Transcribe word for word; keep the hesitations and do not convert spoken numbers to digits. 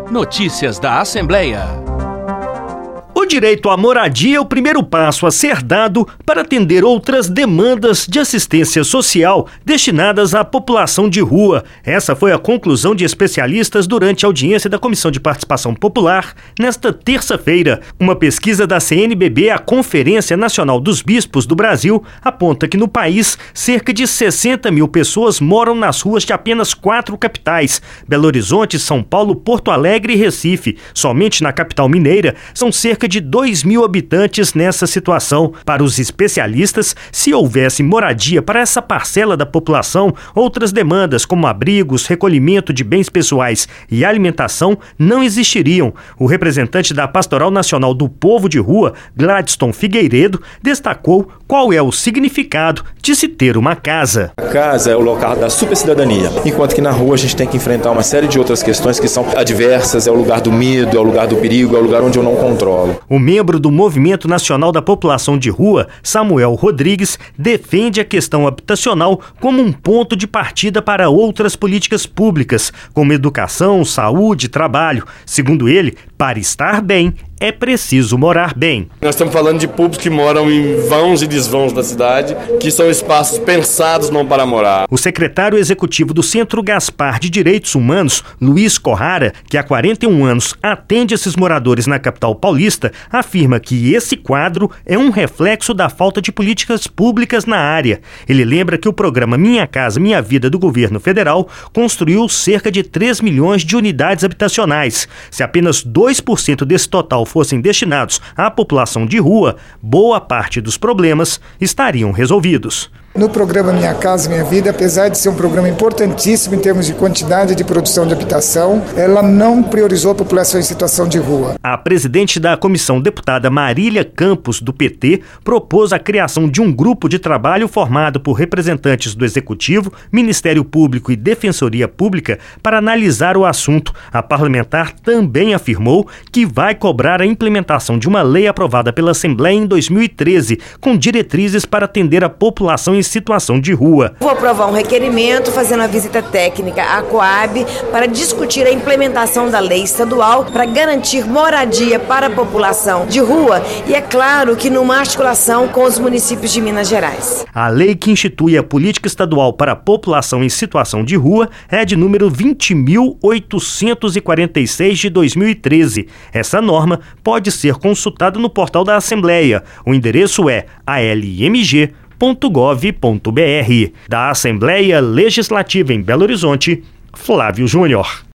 Notícias da Assembleia. O direito à moradia é o primeiro passo a ser dado para atender outras demandas de assistência social destinadas à população de rua. Essa foi a conclusão de especialistas durante a audiência da Comissão de Participação Popular nesta terça-feira. Uma pesquisa da C N B B, a Conferência Nacional dos Bispos do Brasil, aponta que no país cerca de sessenta mil pessoas moram nas ruas de apenas quatro capitais: Belo Horizonte, São Paulo, Porto Alegre e Recife. Somente na capital mineira são cerca de dois mil habitantes nessa situação. Para os especialistas, se houvesse moradia para essa parcela da população, outras demandas como abrigos, recolhimento de bens pessoais e alimentação não existiriam. O representante da Pastoral Nacional do Povo de Rua, Gladstone Figueiredo, destacou qual é o significado de se ter uma casa. A casa é o local da supercidadania, enquanto que na rua a gente tem que enfrentar uma série de outras questões que são adversas, é o lugar do medo, é o lugar do perigo, é o lugar onde eu não controlo. O membro do Movimento Nacional da População de Rua, Samuel Rodrigues, defende a questão habitacional como um ponto de partida para outras políticas públicas, como educação, saúde e trabalho. Segundo ele, para estar bem, é preciso morar bem. Nós estamos falando de públicos que moram em vãos e desvãos da cidade, que são espaços pensados não para morar. O secretário executivo do Centro Gaspar de Direitos Humanos, Luiz Corrara, que há quarenta e um anos atende esses moradores na capital paulista, afirma que esse quadro é um reflexo da falta de políticas públicas na área. Ele lembra que o programa Minha Casa Minha Vida do governo federal construiu cerca de três milhões de unidades habitacionais. Se apenas dois por cento desse total fossem destinados à população de rua, boa parte dos problemas estariam resolvidos. No programa Minha Casa Minha Vida, apesar de ser um programa importantíssimo em termos de quantidade de produção de habitação, ela não priorizou a população em situação de rua. A presidente da comissão, deputada Marília Campos, do P T, propôs a criação de um grupo de trabalho formado por representantes do Executivo, Ministério Público e Defensoria Pública para analisar o assunto. A parlamentar também afirmou que vai cobrar a implementação de uma lei aprovada pela Assembleia em dois mil e treze, com diretrizes para atender a população em situação de rua. Vou aprovar um requerimento fazendo a visita técnica à Coab para discutir a implementação da lei estadual para garantir moradia para a população de rua e, é claro, que numa articulação com os municípios de Minas Gerais. A lei que institui a política estadual para a população em situação de rua é de número vinte mil oitocentos e quarenta e seis de dois mil e treze. Essa norma pode ser consultada no portal da Assembleia. O endereço é a l m g ponto gov ponto b r. Da Assembleia Legislativa em Belo Horizonte, Flávio Júnior.